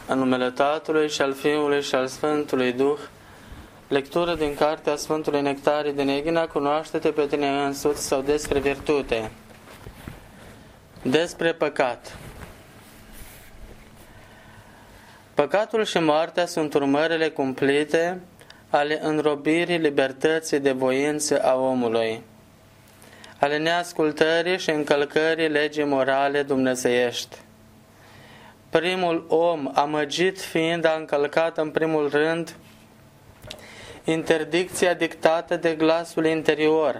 În numele Tatălui și al Fiului și al Sfântului Duh. Lectură din cartea Sfântului Nectarie din Eghina, Cunoaște-te pe tine însuți, sau despre virtute. Despre păcat. Păcatul și moartea sunt urmările cumplite ale înrobirii libertății de voință a omului, ale neascultării și încălcării legii morale dumnezeiești. Primul om, amăgit fiind, a încălcat în primul rând interdicția dictată de glasul interior,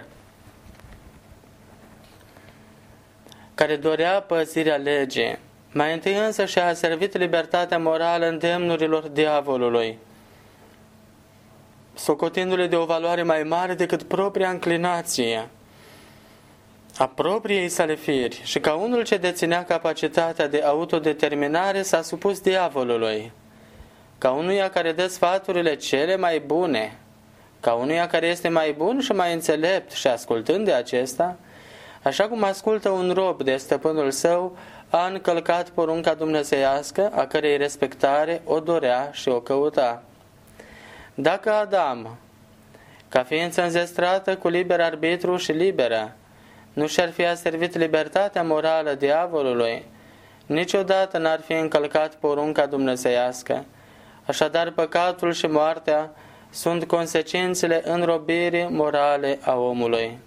care dorea păzirea legii. Mai întâi însă și-a servit libertatea morală îndemnurilor diavolului, socotindu-le de o valoare mai mare decât propria înclinație a propriei sale firi, și ca unul ce deținea capacitatea de autodeterminare s-a supus diavolului, ca unuia care dă sfaturile cele mai bune, ca unuia care este mai bun și mai înțelept, și ascultând de acesta, așa cum ascultă un rob de stăpânul său, a încălcat porunca dumnezeiască, a cărei respectare o dorea și o căuta. Dacă Adam, ca ființă înzestrată cu liber arbitru și liberă, nu și-ar fi aservit libertatea morală diavolului, niciodată n-ar fi încălcat porunca dumnezeiască. Așadar, păcatul și moartea sunt consecințele înrobirii morale a omului.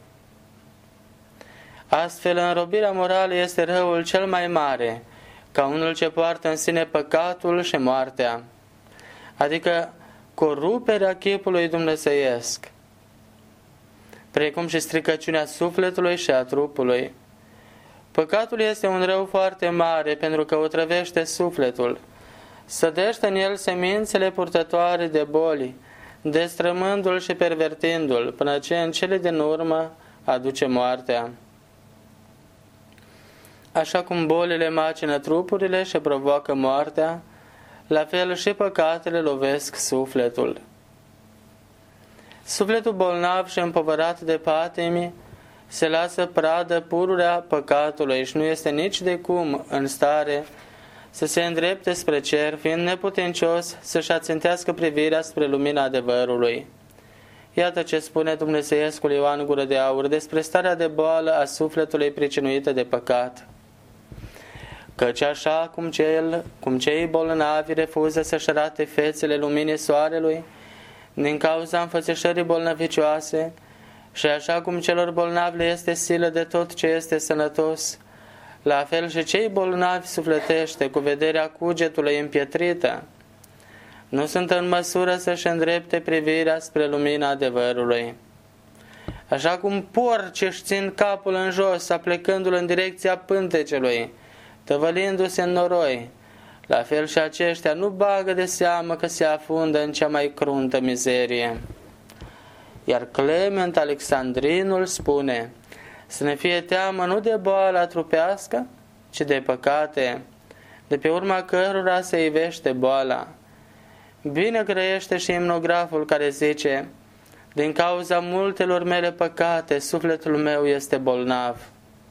Astfel, înrobirea morală este răul cel mai mare, ca unul ce poartă în sine păcatul și moartea, adică coruperea chipului dumnezeiesc, precum și stricăciunea sufletului și a trupului. Păcatul este un rău foarte mare, pentru că otrăvește sufletul, sădește în el semințele purtătoare de boli, destrămându-l și pervertindu-l, până ce în cele din urmă aduce moartea. Așa cum bolile macină trupurile și provoacă moartea, la fel și păcatele lovesc sufletul. Sufletul bolnav și împovărat de patimi se lasă pradă pururea păcatului și nu este nici de cum în stare să se îndrepte spre cer, fiind neputincios să-și ațintească privirea spre lumina adevărului. Iată ce spune Dumnezeiescul Ioan Gură de Aur despre starea de boală a sufletului pricinuită de păcat. Căci așa cum cei bolnavi refuză să-și arate fețele luminii soarelui din cauza înfățișării bolnăvicioase, și așa cum celor bolnavi le este silă de tot ce este sănătos, la fel și cei bolnavi sufletește, cu vederea cugetului împietrită, nu sunt în măsură să-și îndrepte privirea spre lumina adevărului. Așa cum porci își țin capul în jos, aplecându-l în direcția pântecelui, tăvălindu-se în noroi, la fel și aceștia nu bagă de seamă că se afundă în cea mai cruntă mizerie. Iar Clement Alexandrinul spune să ne fie teamă nu de boala trupească, ci de păcate, de pe urma cărora se ivește boala. Bine grăiește și imnograful care zice: din cauza multelor mele păcate, sufletul meu este bolnav.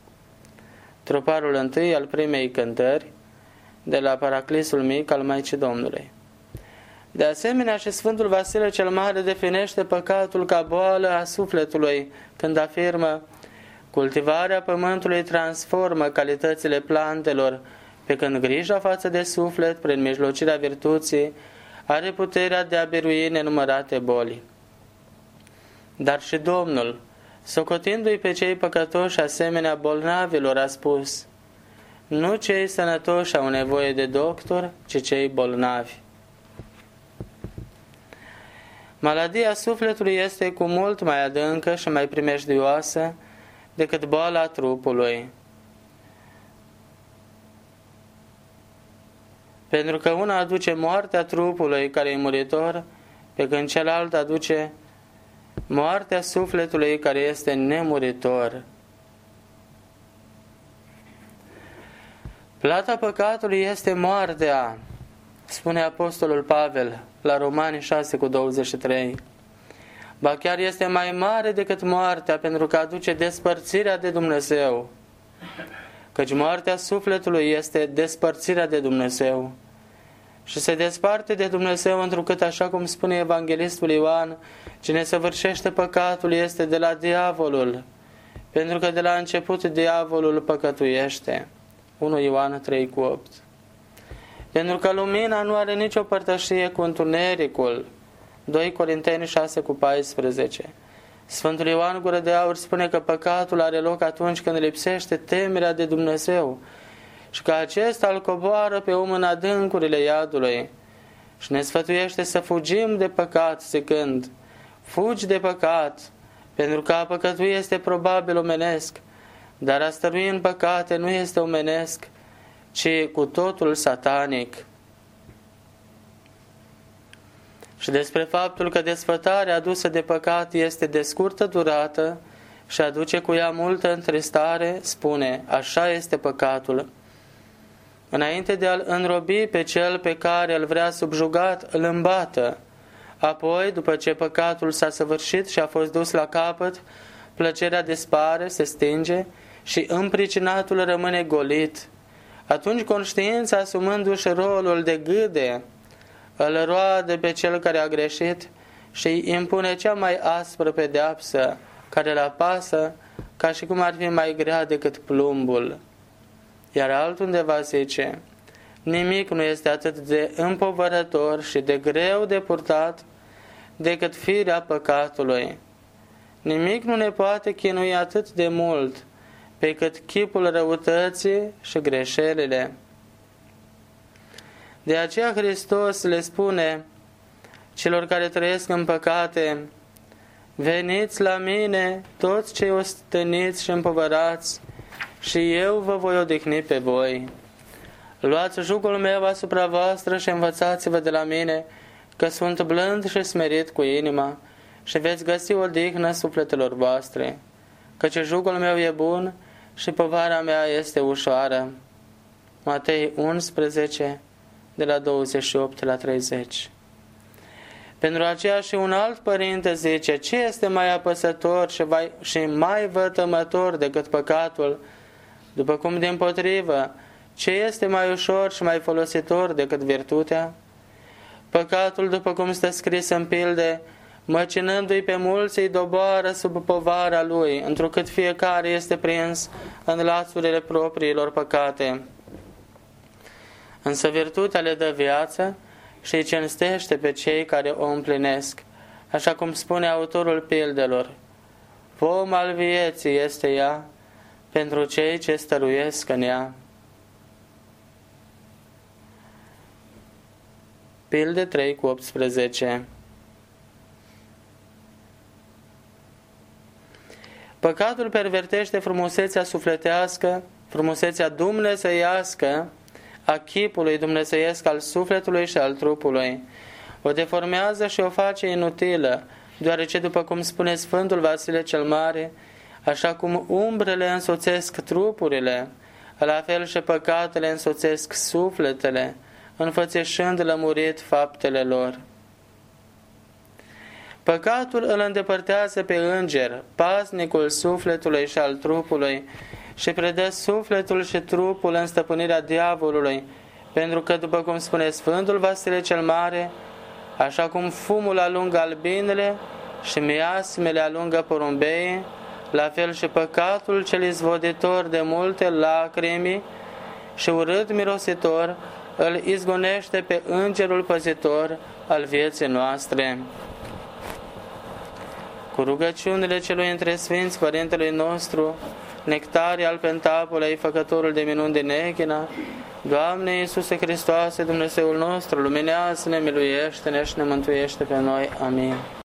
Troparul întâi al primei cântări, de la Paraclisul mic al Maicii Domnului. De asemenea, și Sfântul Vasile cel Mare definește păcatul ca boală a sufletului, când afirmă: cultivarea pământului transformă calitățile plantelor, pe când grija față de suflet, prin mijlocirea virtuții, are puterea de a birui nenumărate boli. Dar și Domnul, socotindu-i pe cei păcătoși asemenea bolnavilor, a spus: nu cei sănătoși au nevoie de doctor, ci cei bolnavi. Maladia sufletului este cu mult mai adâncă și mai primejdioasă decât boala trupului, pentru că una aduce moartea trupului, care e muritor, pe când celălalt aduce moartea sufletului, care este nemuritor. Plata păcatului este moartea, spune Apostolul Pavel la Romani 6:23. Ba chiar este mai mare decât moartea, pentru că aduce despărțirea de Dumnezeu. Căci moartea sufletului este despărțirea de Dumnezeu și se desparte de Dumnezeu, întrucât, așa cum spune Evanghelistul Ioan, cine săvârșește păcatul este de la diavolul, pentru că de la început diavolul păcătuiește. 1 Ioan 3:8. Pentru că lumina nu are nicio părtășie cu întunericul. 2 Corinteni 6:14. Sfântul Ioan Gură de Aur spune că păcatul are loc atunci când lipsește temerea de Dumnezeu și că acesta îl coboară pe om în adâncurile iadului și ne sfătuiește să fugim de păcat, zicând: fugi de păcat, pentru că a păcătui este probabil omenesc, dar a stărui în păcate nu este omenesc, ci cu totul satanic. Și despre faptul că desfătarea adusă de păcat este de scurtă durată și aduce cu ea multă întristare, spune: așa este păcatul. Înainte de a-l înrobi pe cel pe care îl vrea subjugat, îl îmbată. Apoi, după ce păcatul s-a săvârșit și a fost dus la capăt, plăcerea dispare, se stinge și împricinatul rămâne golit. Atunci conștiința, asumându-și rolul de gâde, îl roade pe cel care a greșit și îi impune cea mai aspră pedeapsă, care îl apasă ca și cum ar fi mai grea decât plumbul. Iar altundeva zice: nimic nu este atât de împovărător și de greu de purtat decât firea păcatului. Nimic nu ne poate chinui atât de mult pe cât chipul răutății și greșelile. De aceea Hristos le spune celor care trăiesc în păcate: veniți la mine toți cei osteniți și împovărați și eu vă voi odihni pe voi. Luați jugul meu asupra voastră și învățați-vă de la mine, că sunt blând și smerit cu inima, și veți găsi odihnă sufletelor voastre, căci jugul meu e bun și povara mea este ușoară. Matei 11, de la 28 la 30. Pentru aceea și un alt părinte zice: ce este mai apăsător și mai vătămător decât păcatul? După cum dimpotrivă, ce este mai ușor și mai folositor decât virtutea? Păcatul, după cum stă scris în pilde, măcinându-i pe mulți, îi doboară sub povara lui, întrucât fiecare este prins în lațurile propriilor păcate. Însă virtutea le dă viață și îi cinstește pe cei care o împlinesc, așa cum spune autorul pildelor: pom al vieții este ea pentru cei ce stăruiesc în ea. Pilde 3:18. Păcatul pervertește frumusețea sufletească, frumusețea dumnezeiască a chipului dumnezeiesc al sufletului și al trupului. O deformează și o face inutilă, deoarece, după cum spune Sfântul Vasile cel Mare, așa cum umbrele însoțesc trupurile, la fel și păcatele însoțesc sufletele, înfățișând lămurit faptele lor. Păcatul îl îndepărtează pe înger, paznicul sufletului și al trupului, și predă sufletul și trupul în stăpânirea diavolului, pentru că, după cum spune Sfântul Vasile cel Mare, așa cum fumul alungă albinele și miasmele alungă porumbeii, la fel și păcatul cel izvoditor de multe lacrimi și urât mirositor îl izgonește pe îngerul păzitor al vieții noastre. Cu rugăciunile celui între Sfinți, Părintelui nostru, Nectarie al Pentapolei, Făcătorul de minuni din Echina, Doamne Iisuse Hristoase, Dumnezeul nostru, luminează-ne, miluiește-ne și ne mântuiește pe noi. Amin.